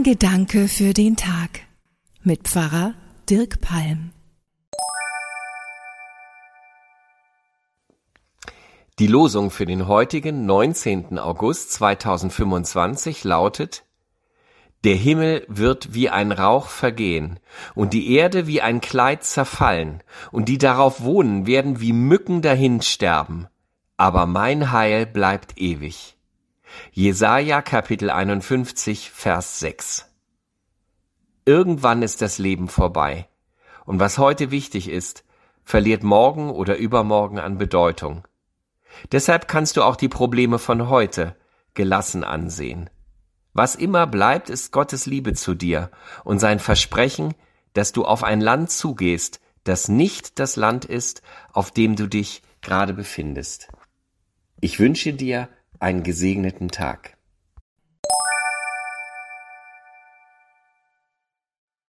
Ein Gedanke für den Tag mit Pfarrer Dirk Palm. Die Losung für den heutigen 19. August 2025 lautet: Der Himmel wird wie ein Rauch vergehen und die Erde wie ein Kleid zerfallen und die darauf wohnen werden wie Mücken dahinsterben, aber mein Heil bleibt ewig. Jesaja Kapitel 51, Vers 6. Irgendwann ist das Leben vorbei und was heute wichtig ist, verliert morgen oder übermorgen an Bedeutung. Deshalb kannst du auch die Probleme von heute gelassen ansehen. Was immer bleibt, ist Gottes Liebe zu dir und sein Versprechen, dass du auf ein Land zugehst, das nicht das Land ist, auf dem du dich gerade befindest. Ich wünsche dir einen gesegneten Tag.